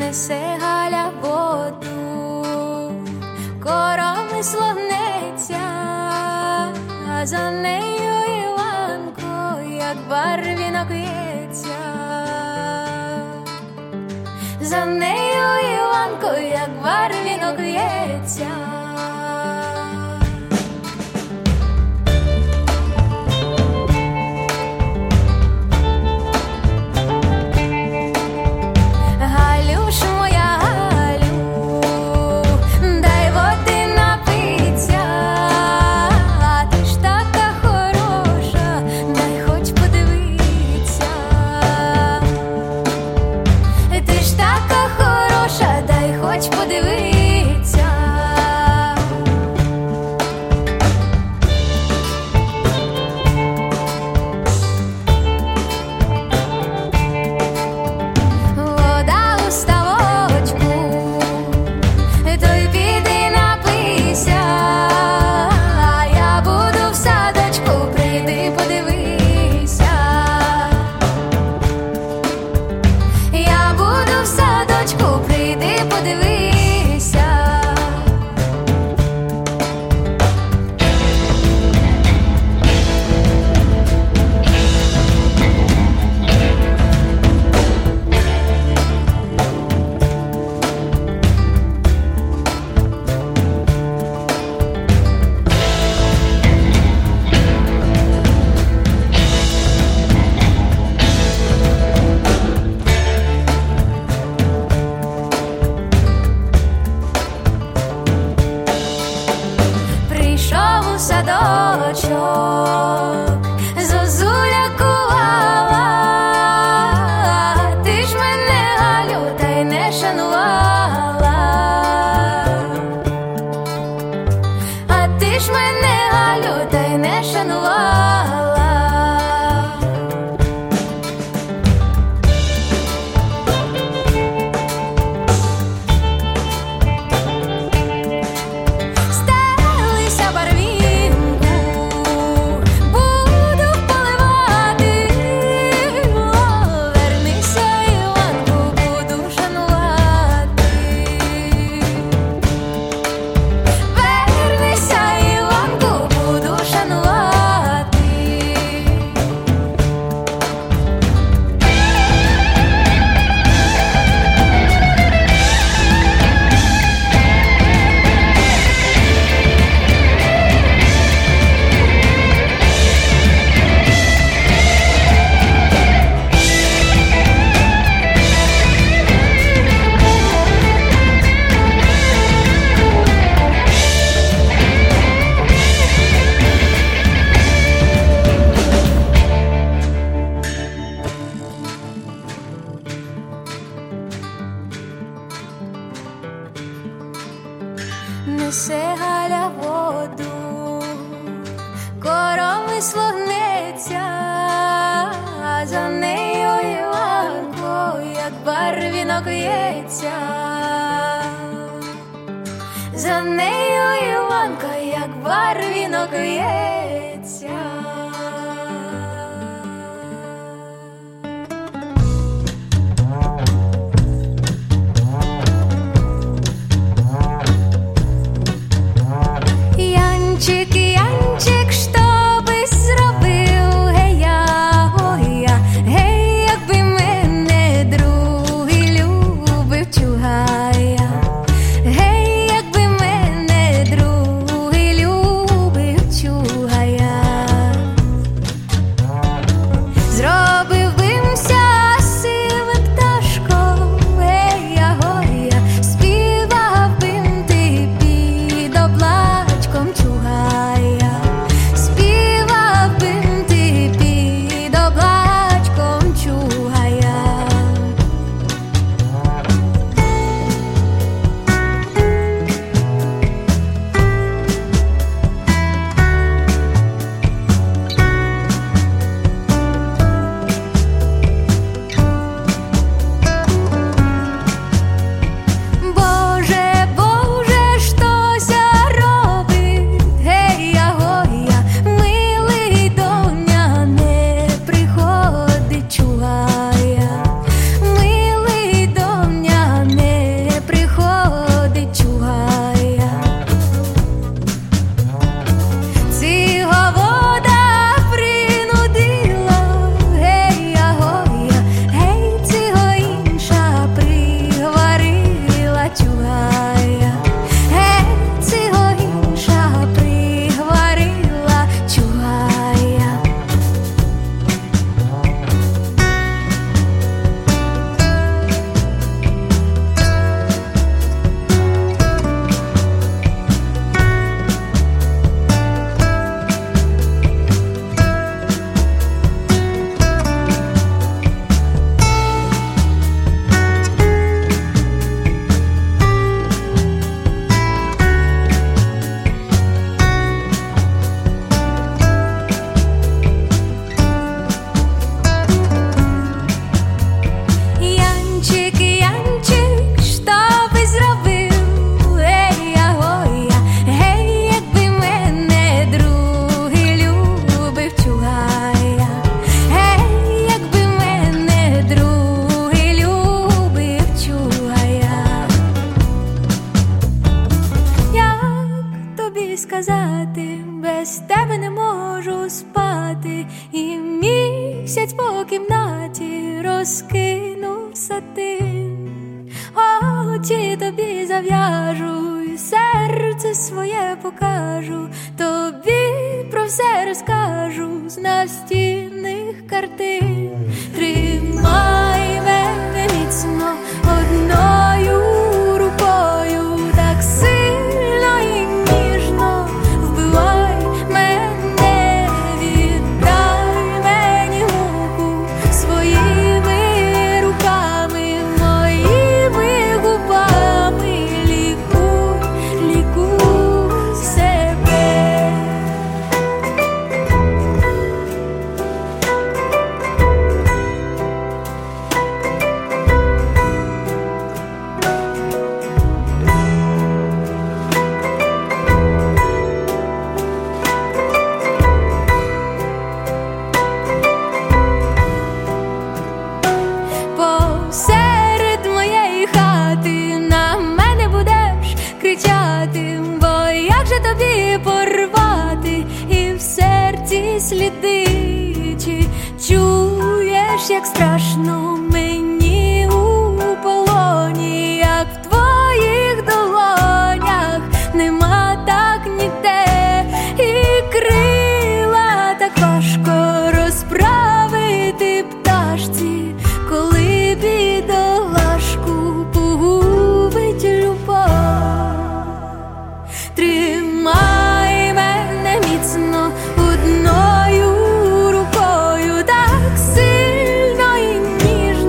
несе Галя воду, короми слогнеться, а за нею Іванко, як барвінок в'ється. За нею Іванко, як барвінок в'ється. Садочок, зозуля кувала, ти ж мене, Галю, та й не шанувала. А ти ж мене, Галю, та й не шанувала. Несе Галя воду, короми слогнеться, а за нею Іванко, як барвінок в'ється. За нею Іванко, як барвінок в'ється. Янчик, Янчик, що би зробив, гей-я, ой-я, гей, якби мене другий любив, чугая, гей, якби мене другий любив, чугая. сказати, без тебе не можу спати, і місяць по кімнаті розкинув сатин. Очі тобі зав'яжу, і серце своє покажу, тобі про все розкажу з настінних картин. Тримай мене міцно одною рукою, так сильно і ніжно вбивай мене, віддай мені муку своїми руками, моїми губами, лікуй, лікуй себе. Посеред моєї хати на мене будеш кричати, бо як же тобі порвати і в серці сліди? Чи чуєш, як страшно мені у полоні, як в твоїх долонях нема так ніде, і крила так важко розправити пташці, коли бідолашку погубить любов. Тримай мене міцно одною рукою, так сильно і ніжно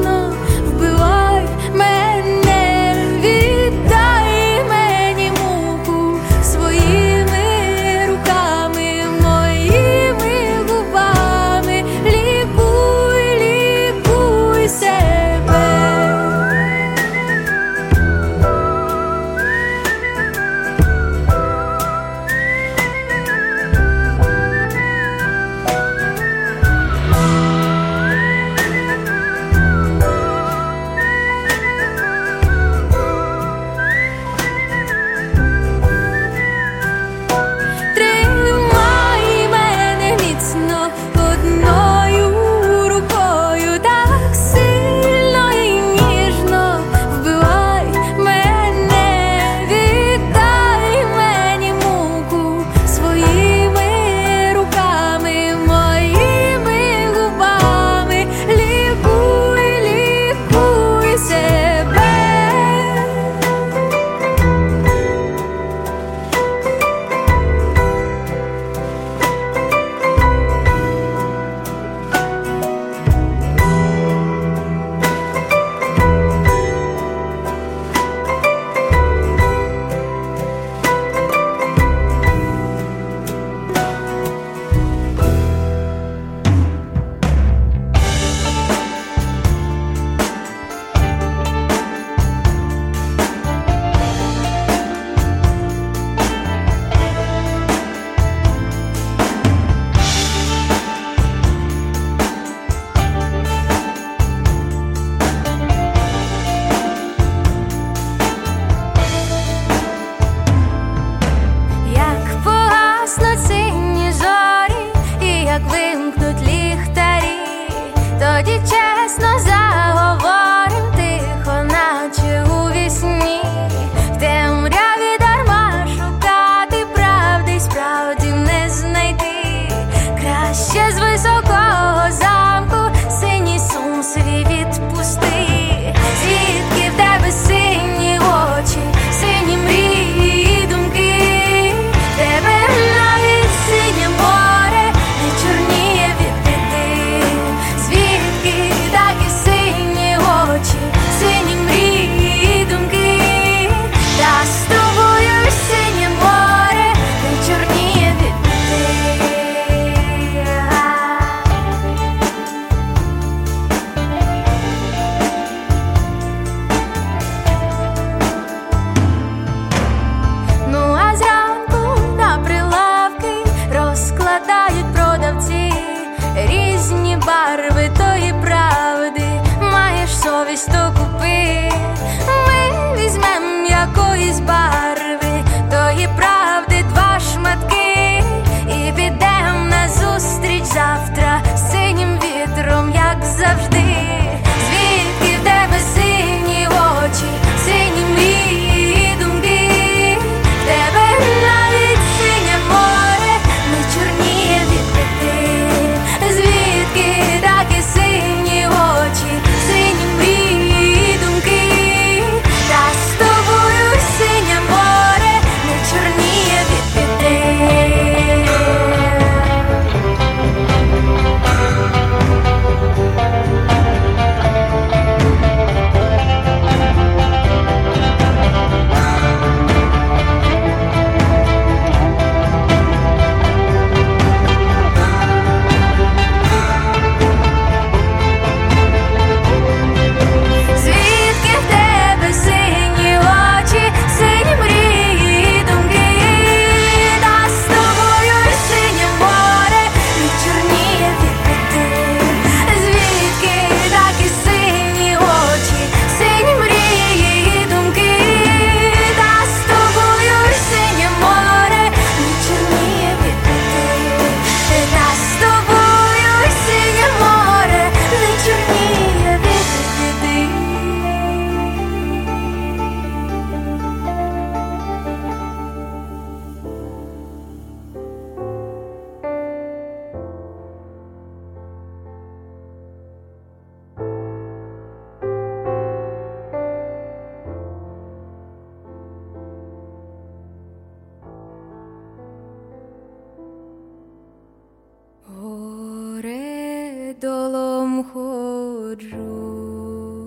коридором ходжу,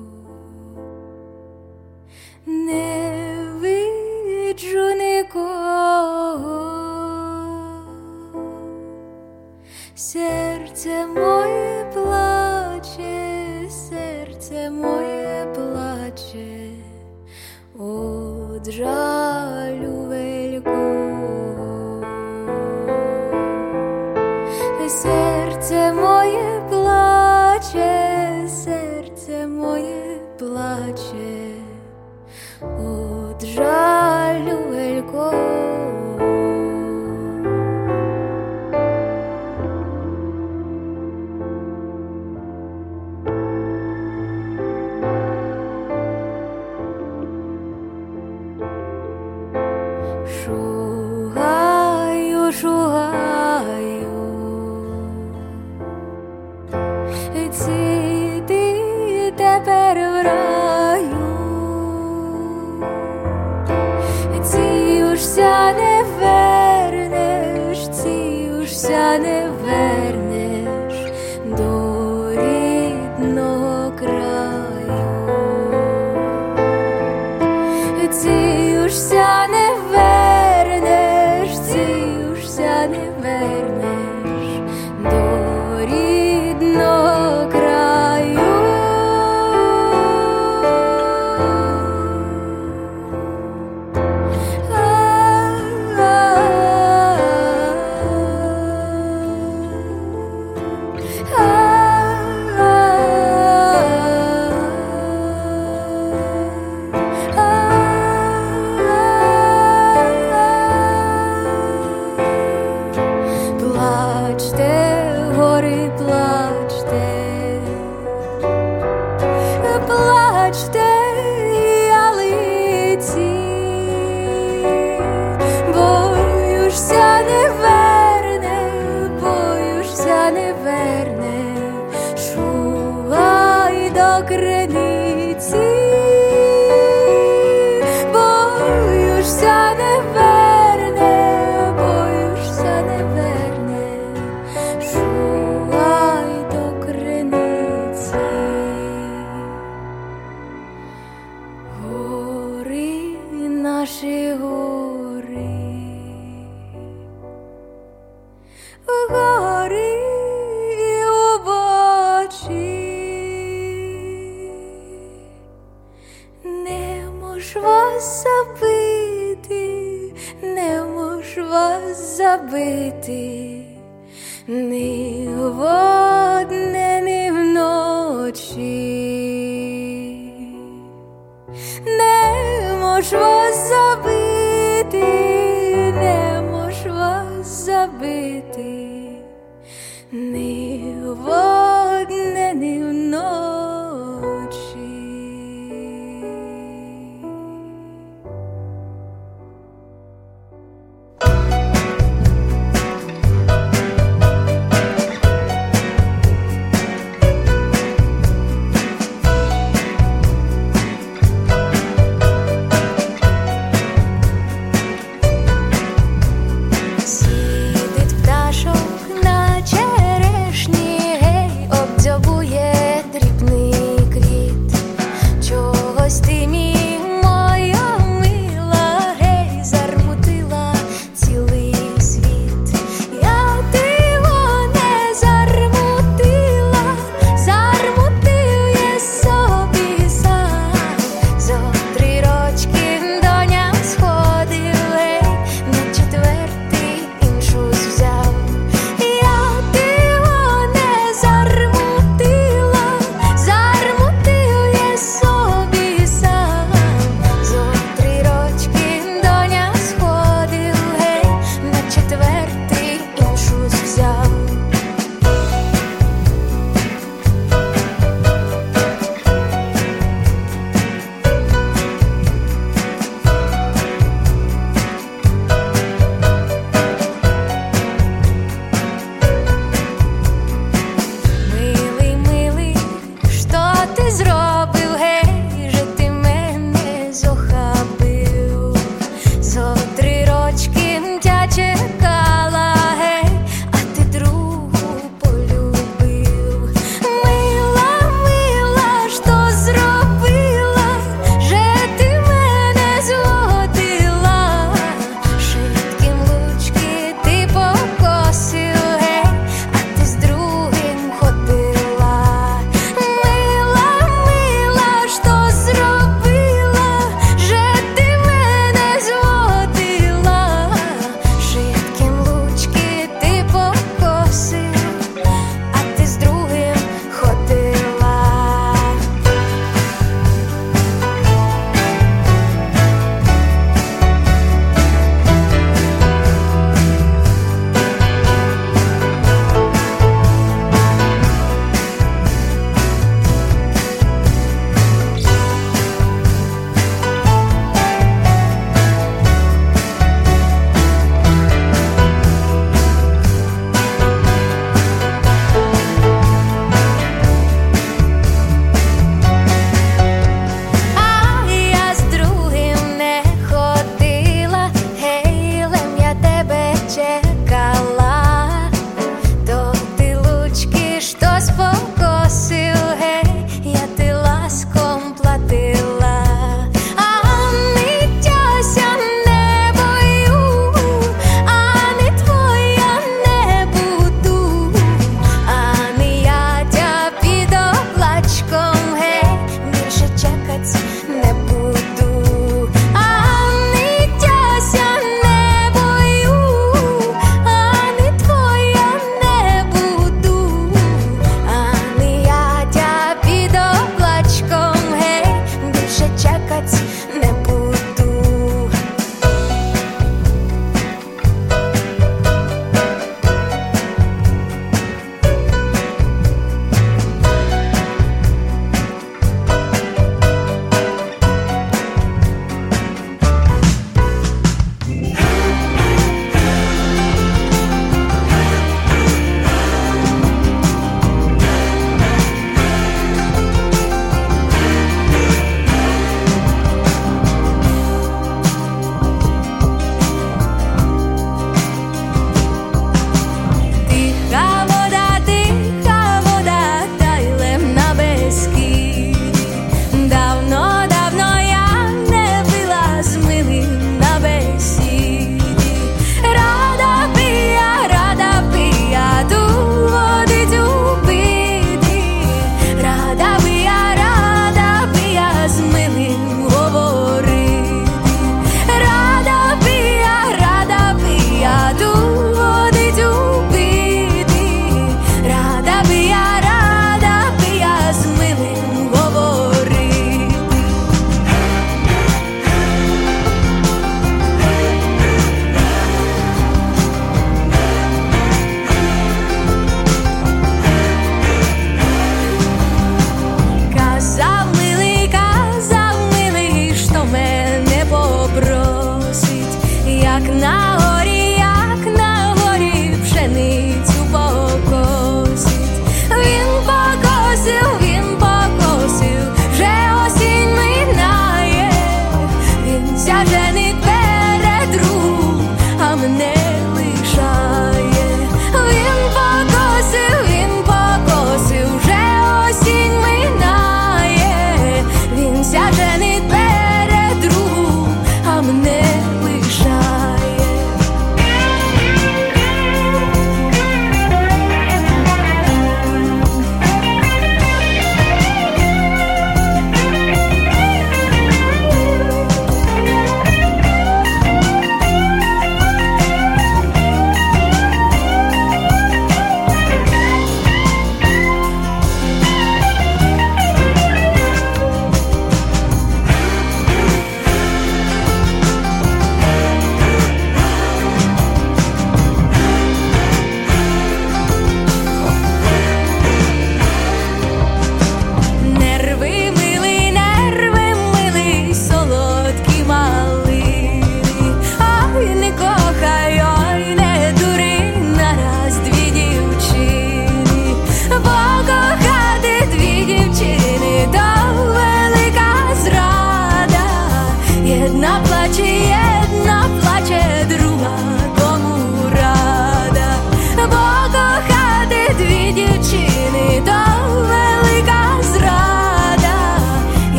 не виджу нікого, серце моє плаче, серце моє плаче, од жалю великого. Серце моє плаче, серце моє плаче, од жалю великого. Шугаю, шугаю, ці ти тепер в раю, ці ужся не вернеш, ці ужся не вернеш до рідного краю, ці ужся не вернеш, ці ужся не вернеш до рідного краю. Плачте, гори, плачте, плачте, ялиці, боюшся не верне, боюшся не верне, шугай до криниці, боюшся не верне, боюшся не верне, шугай до криниці. Гори, наші гори, гори убочі, не мож вас забити, не мож вас забити, ні водне, ні вночі. Не мож вас забити, не мож вас забити, ні водне, ні вночі. Сидить пташок на черешні, гей,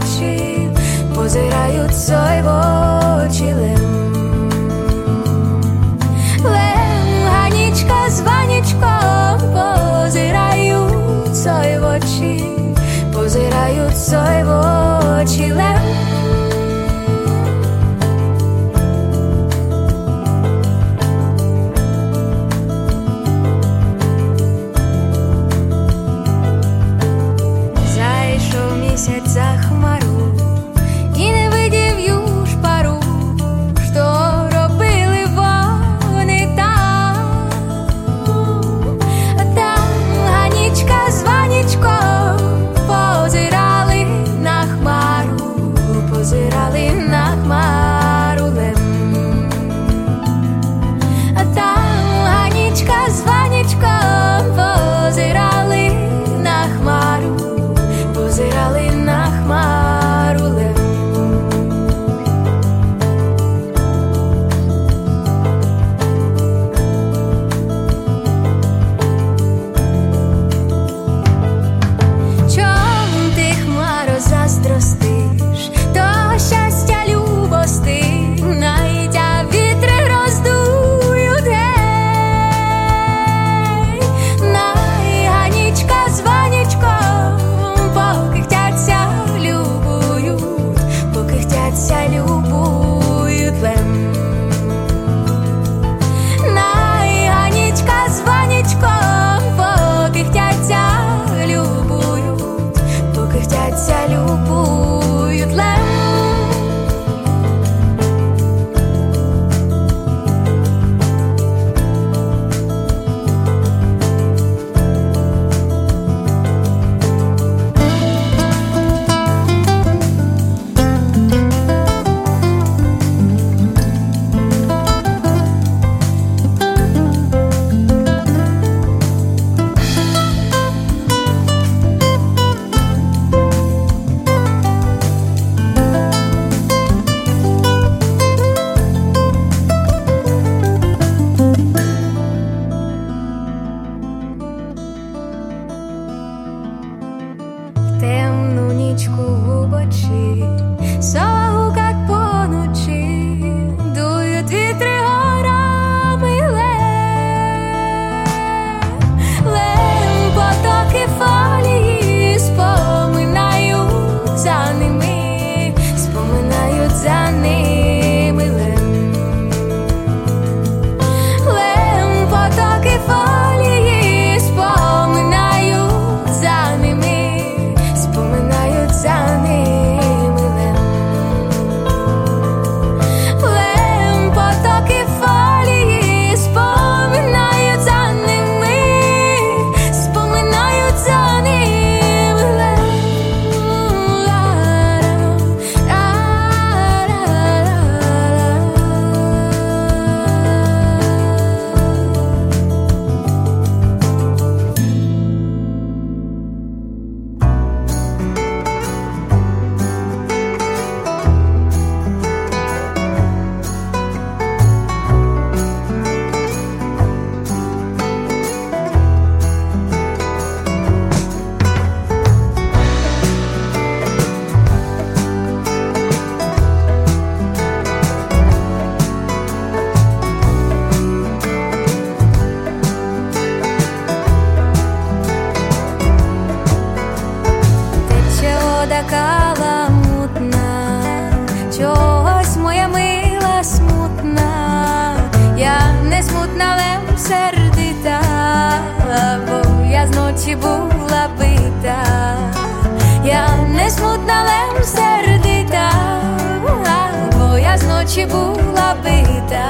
очі, позирають сой в очі лем. Лем, Ганічка з Ванічком позирають сой в очі, позирають сой в очі лем. Місяць за хмару і не видів юж пару, що робили вони там. Там Ганічка з Ванічком позирали на хмару, позирали на хмару лем. Там Ганічка з Ванічком позирали на хмару, позирали на хмару лем. Чом ти, хмаро, заздростиш, то щастя любости, найдя вітри роздують гей. Най Ганічка з Ванічком покихтяться, любують, покихтяться, любують лем. Най Ганічка з Ванічком покихтяться, любують, покихтяться, любують лем. Темну нічку глибочі, сова гукать поночі, дують вітри горами лем. Лем, потоки фолії споминають за ними, споминають за ними лем. Лем, потоки фолії споминають за ними, споминають за ними лем. Лем, потоки фолії споминають за ними, споминають за ними лем. Каламутна, чогось моя мила смутна. Я не смутна, лем сердита, бо я зночі була бита. Я не смутна, лем сердита, бо я зночі була бита.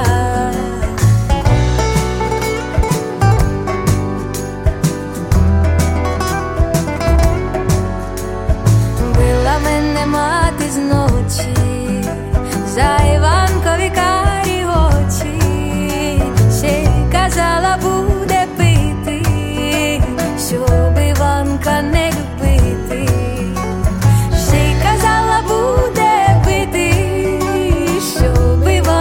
Мене мати зночі, за Іванкові карі очі, ще казала, буде пити, щоб Іванка не любити. Ще казала, буде пити, щоб Іванка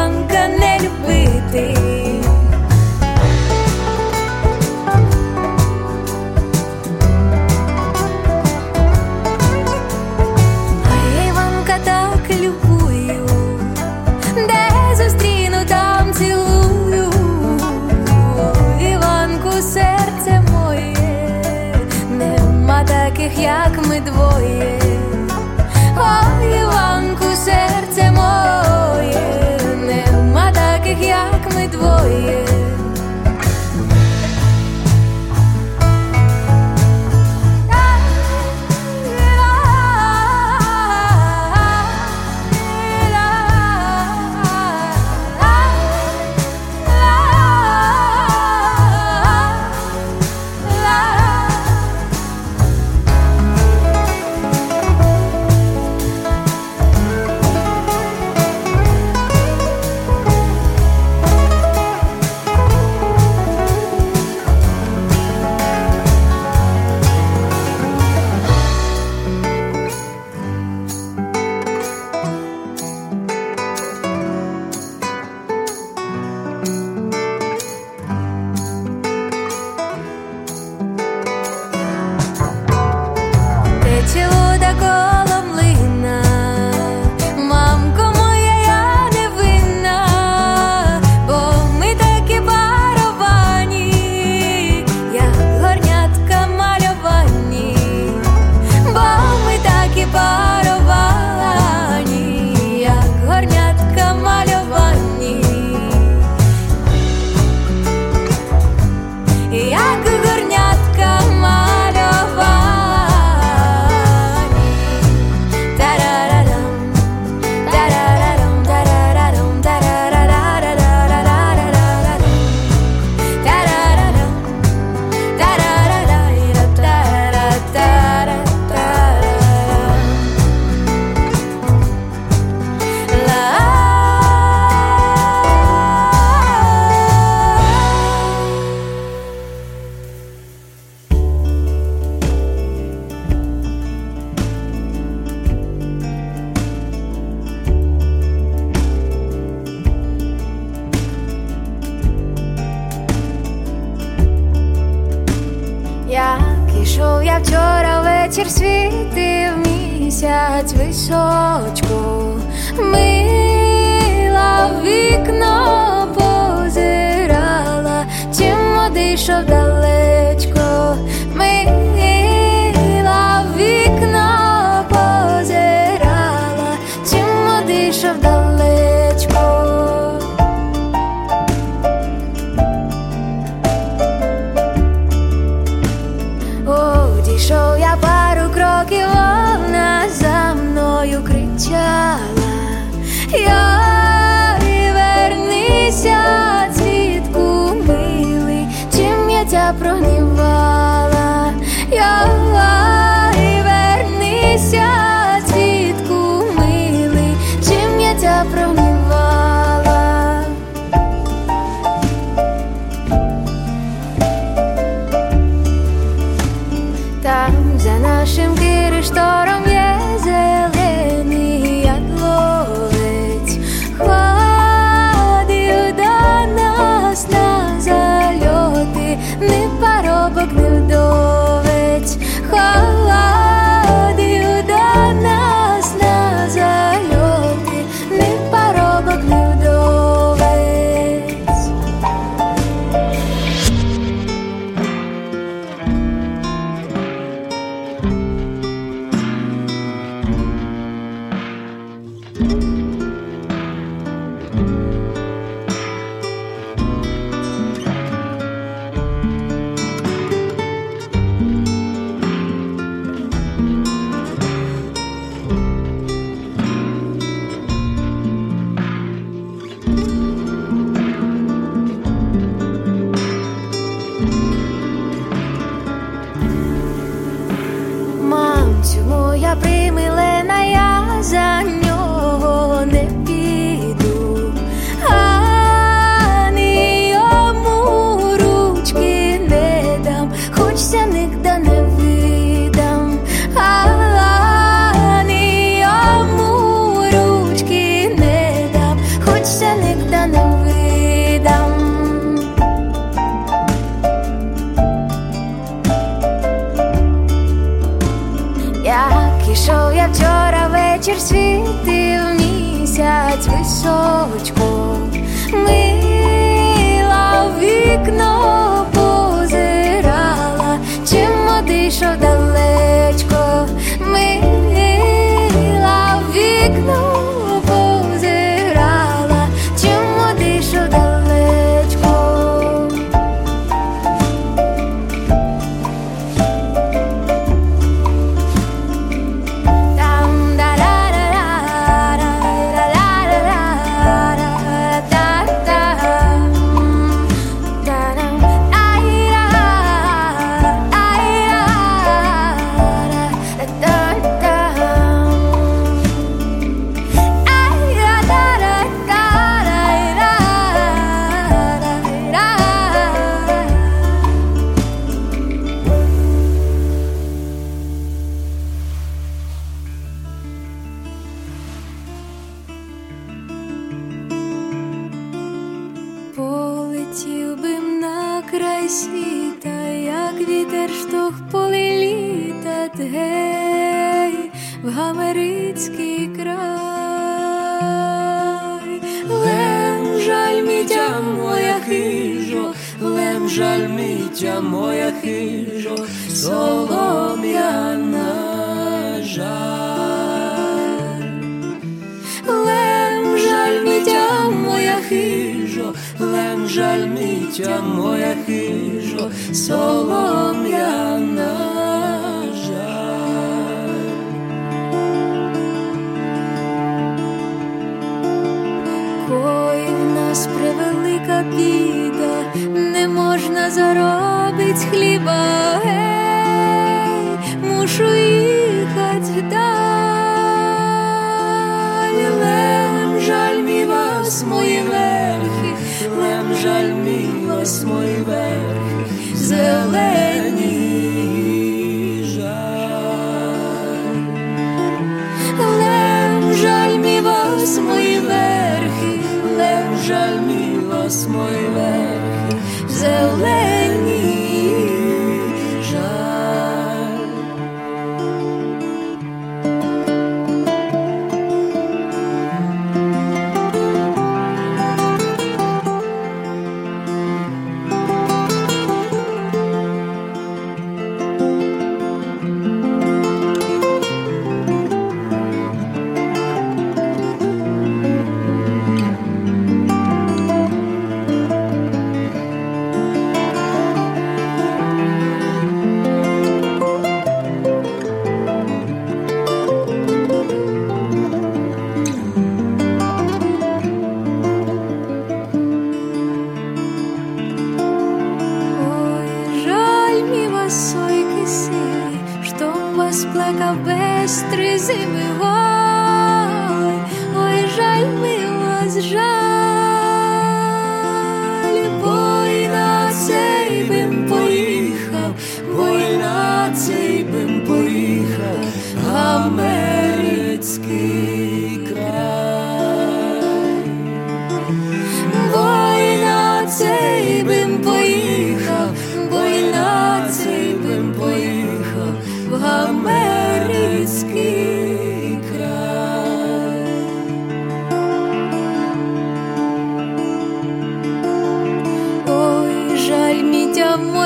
вечір світив місяць височко, мила в вікно позирала, чим одійшов далечко, мила в вікно позирала, чим одійшов далечко. Одійшов я пару кроків, вона за мною кричала: «Йой, вернися, цвітку милий, чим я тя прогнівала? Йой, вернися, цвітку милий, чим я тя прогнівала?» Там за нашим кириштором є зелений ядловець, ходив до нас на зальоти, ні парубок, ні вдовець, ходив до нас на зальоти, ні парубок, ні вдовець. Мамцю моя примилена, я за нього не піду, ані йому ручки не дам, хоч сяник да не видам, ані йому ручки не дам, хоч сяник да не видам. Як ішов я вчора, вечір світив місяць височко, мила в вікно позирала, чим одійшов далечко, мила в вікно позирала, чим одійшов далечко. Полетів бим на край світа, як вітер штовх поле літа, гей, в Гамерицький край. Лем жаль, мітя моя хижо, лем жаль, мітя моя хижо, солом'яна жаль. Лем жаль, Мітя моя хижо, лем жаль, мітя моя хижо, солом'яна жаль. Ой, в нас превелика біда, не можна заробить хліба, гей, мушу їхать вдаль. Лем жаль, мій вас мої верхи, лем жаль, мій вас мої верхи, зелені жаль. Лем жаль, мій вас мої верхи, Лем жаль, мій вас мої верхи, зелені жаль.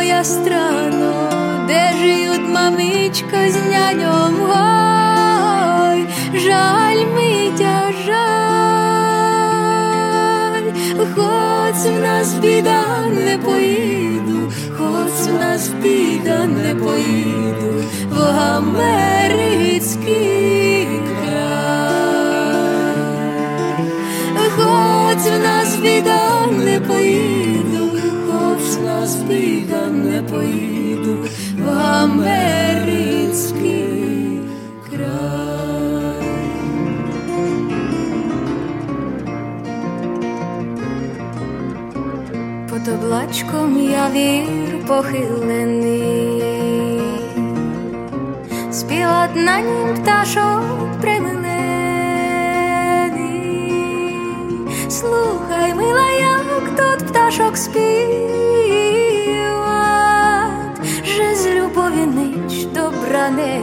моя страно, де жиють мамичка з няньом, ой, жаль митя, жаль, хоч в нас біда, не поїду, хоч в нас біда, не поїду в америцький край, хоч в нас біда, не поїду, хоч в нас біда, не поїду в америцький край. Под облачком явір похилений, співать на нім пташок примилений. Слухай, мила, як тут пташок співать, же з любові ніч добра не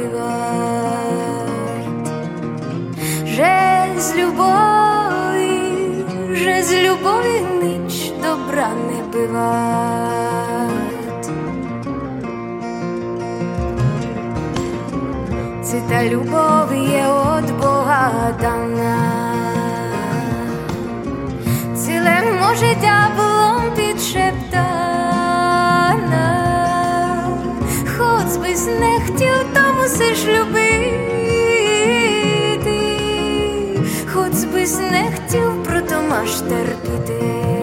бивать, же з любові ніч добра не бивать. Це та любов є от Бога дана, цілем може дяблом підшептана, хоч би не хотів, то мусиш любити, хоч би не хотів, прото маш терпіти,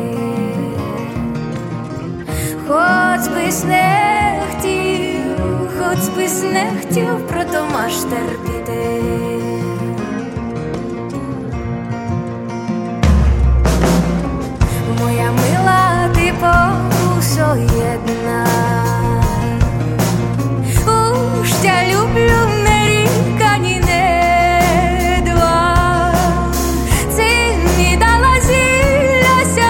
хоч би не хотів, хоч би не хотів, прото маш терпіти. Моя мила, ти повсо єдна, уж тя люблю не ріка, ні не два, ти мені дала зілляся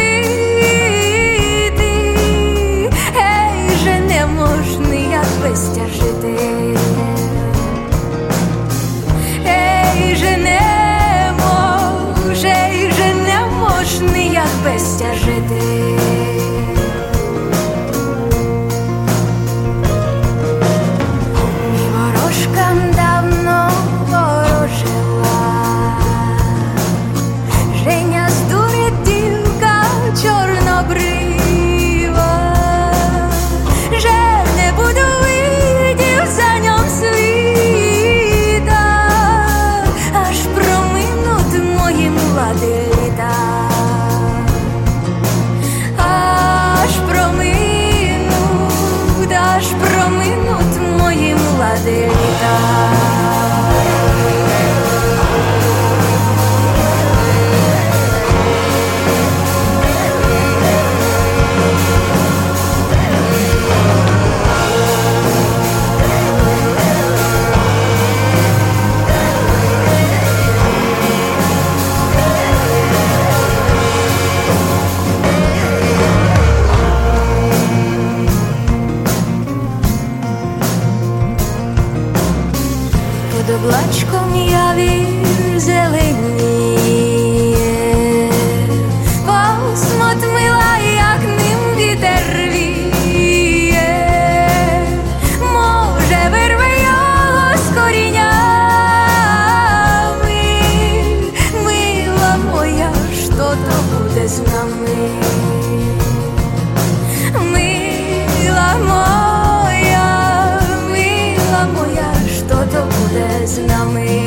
напити, ей, же не можна як без тя жити, ей, же не можна як без тя жити. І ворожка давно ворожила, Женя здурить дівка чорнобрива, же не буду видів за ньом світа, аж проминуть мої млади літа. Аж проминуть мої млади літа. Под облачком явір зеленіє, посмот мила, як ним вітер віє, може вирве його з коріннями, мила моя, що то буде з нами, мила моя, що то буде з нами.